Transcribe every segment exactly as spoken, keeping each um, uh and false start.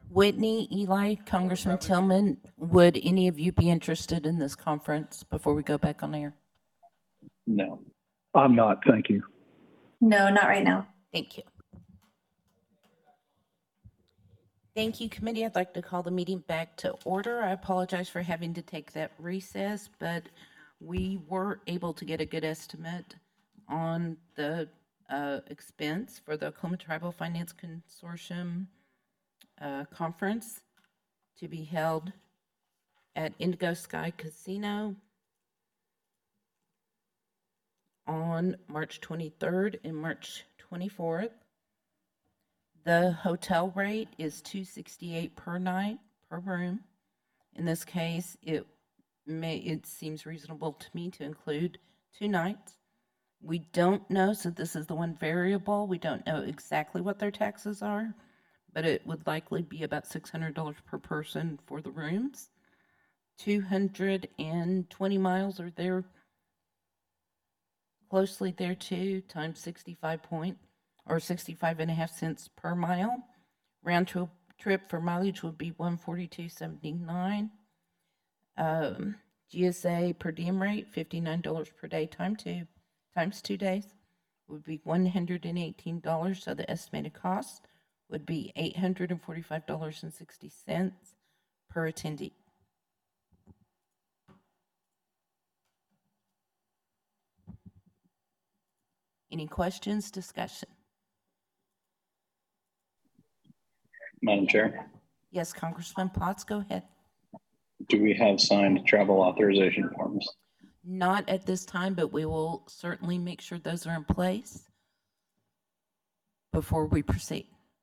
Whitney, Eli, Congressman Tillman, would any of you be interested in this conference before we go back on air? No. I'm not, thank you. No, not right now. Thank you. Thank you, committee. I'd like to call the meeting back to order. I apologize for having to take that recess, but we were able to get a good estimate on the uh, expense for the Oklahoma Tribal Finance Consortium uh, conference to be held at Indigo Sky Casino on March twenty-third and March twenty-fourth. The hotel rate is two hundred sixty-eight dollars per night per room. In this case, it may it seems reasonable to me to include two nights. We don't know, so this is the one variable. We don't know exactly what their taxes are, but it would likely be about six hundred dollars per person for the rooms. two hundred twenty miles are there, closely there too, times sixty-five point or sixty-five and a half cents per mile. Round trip trip for mileage would be one forty-two seventy-nine. Um, G S A per diem rate fifty-nine dollars per day times two times two days would be one hundred eighteen dollars. So the estimated cost would be eight hundred forty-five dollars and sixty cents per attendee. Any questions, discussion? Madam Chair, Yes, Congressman Potts, go ahead. do we have signed travel authorization forms? Not at this time, but we will certainly make sure those are in place before we proceed.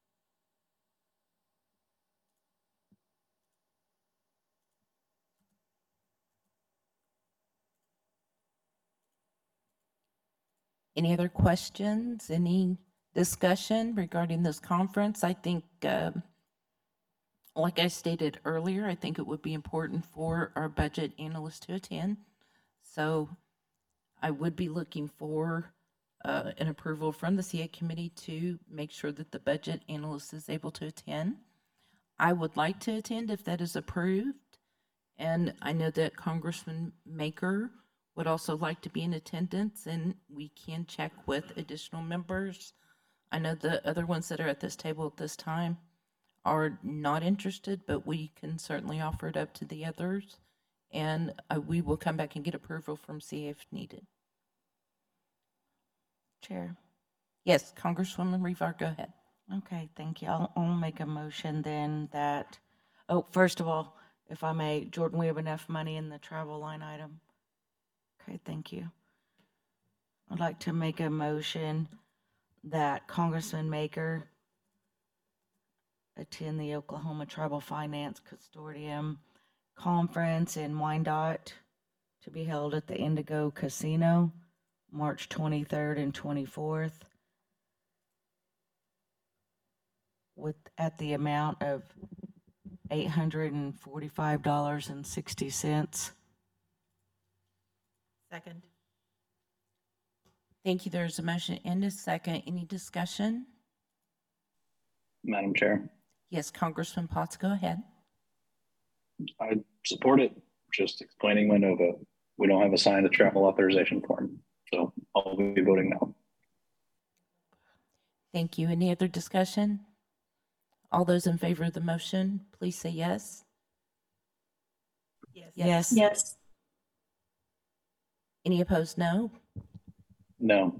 Any other questions? Any discussion regarding this conference? I think, uh, like I stated earlier, I think it would be important for our budget analyst to attend. So I would be looking for uh, an approval from the C A committee to make sure that the budget analyst is able to attend. I would like to attend if that is approved. And I know that Congressman Maker would also like to be in attendance, and we can check with additional members. I know the other ones that are at this table at this time are not interested, but we can certainly offer it up to the others, and uh, we will come back and get approval from C A if needed. Chair. Yes, Congresswoman Revar, go ahead. Okay, thank you. I'll, I'll make a motion then that, oh, first of all, if I may, Jordan, we have enough money in the travel line item. Okay, thank you. I'd like to make a motion that Congressman Maker attend the Oklahoma Tribal Finance Consortium Conference in Wyandotte to be held at the Indigo Casino, March twenty-third and twenty-fourth, with at the amount of eight hundred forty-five dollars and sixty cents. Second. Thank you. There's a motion and a second. Any discussion? Madam Chair, Yes, Congressman Potts, go ahead. I support it. Just explaining my no vote. We don't have a signed travel authorization form, so I'll be voting no. Thank you. Any other discussion? All those in favor of the motion, please say yes. Yes. Yes. Yes. Any opposed, no. No.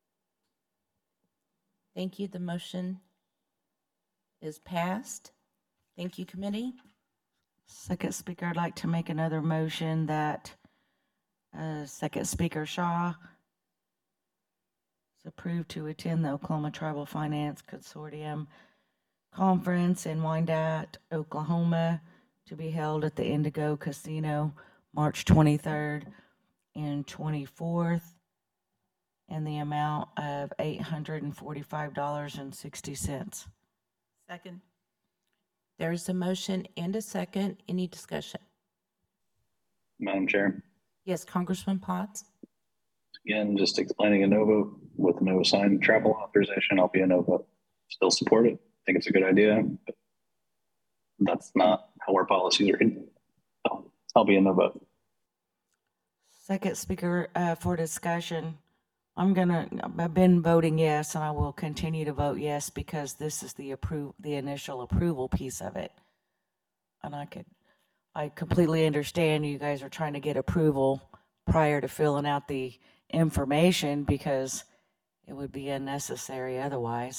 Thank you. The motion is passed. Thank you, committee. Second speaker, I'd like to make another motion that uh, Second Speaker Shaw is approved to attend the Oklahoma Tribal Finance Consortium Conference in Wyandotte, Oklahoma, to be held at the Indigo Casino, March twenty-third and twenty-fourth, in the amount of eight hundred forty-five dollars and sixty cents. Second. There's a motion and a second. Any discussion? Madam Chair, Yes, Congressman Potts. again, just explaining a no vote with no signed travel authorization. I'll be a no vote. Still support it. Think it's a good idea. But that's not how our policies are written. So I'll be in the vote. Second speaker uh, for discussion. I'm gonna, I've been voting yes, and I will continue to vote yes because this is the approve, the initial approval piece of it. And I could, I completely understand you guys are trying to get approval prior to filling out the information because it would be unnecessary otherwise.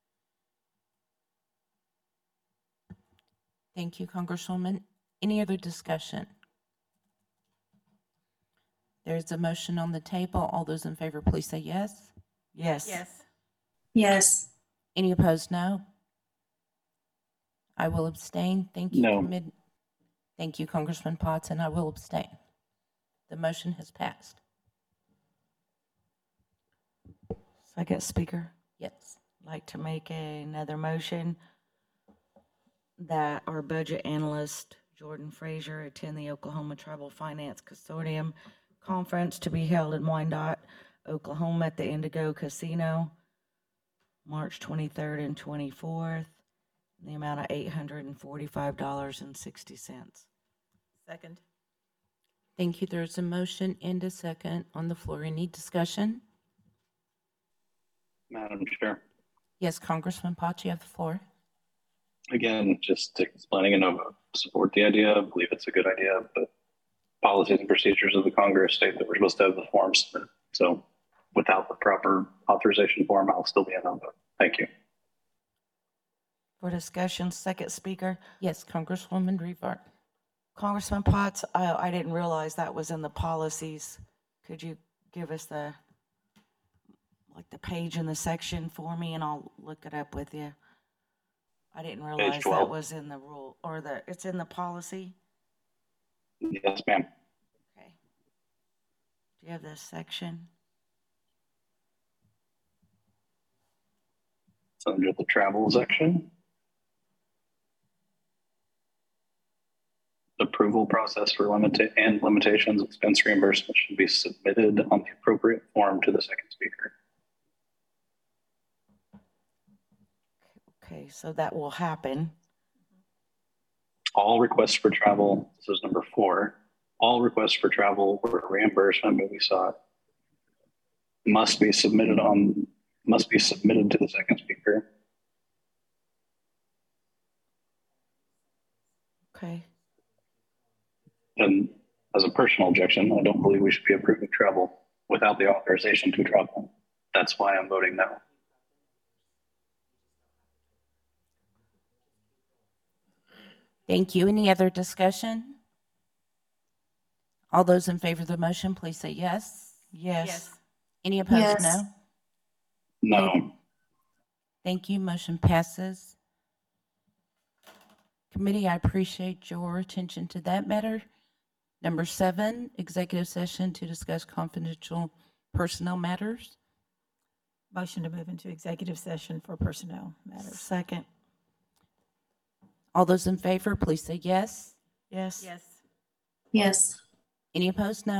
Thank you, Congresswoman. Any other discussion? There's a motion on the table. All those in favor, please say yes. Yes. Yes. Yes. Any opposed, no. I will abstain. Thank you. No. Commit- Thank you, Congressman Potts, and I will abstain. The motion has passed. Second speaker. Yes. Like to make another motion that our budget analyst, Jordan Frazier, attend the Oklahoma Tribal Finance Consortium Conference to be held in Wyandotte, Oklahoma at the Indigo Casino, March twenty-third and twenty-fourth, in the amount of eight hundred forty-five dollars and sixty cents. Second. Thank you. There's a motion and a second on the floor. Any discussion? Madam Chair. Yes, Congressman Potts, you have the floor. Again, just explaining and over support the idea. I believe it's a good idea, but policies and procedures of the Congress state that we're supposed to have the forms. So without the proper authorization form, I'll still be in on vote. Thank you. For discussion, second speaker. Yes, Congresswoman Revart. Congressman Potts, I, I didn't realize that was in the policies. Could you give us the, like the page in the section for me and I'll look it up with you? I didn't realize that twelve. was in the rule, or the, it's in the policy? Yes, ma'am. Okay. Do you have this section? It's under the travel section. Approval process for limited and limitations expense reimbursement should be submitted on the appropriate form to the second speaker. Okay, so that will happen. All requests for travel, this is number four, all requests for travel or reimbursement may be sought must be submitted on, must be submitted to the second speaker. Okay. And as a personal objection, I don't believe we should be approving travel without the authorization to travel. That's why I'm voting no. Thank you. Any other discussion? All those in favor of the motion, please say yes. Yes. Any opposed, Yes. no. No. Thank you. Motion passes. Committee, I appreciate your attention to that matter. Number seven, executive session to discuss confidential personnel matters. Motion to move into executive session for personnel matters. Second. All those in favor, please say yes. Yes. Yes. Any opposed, no.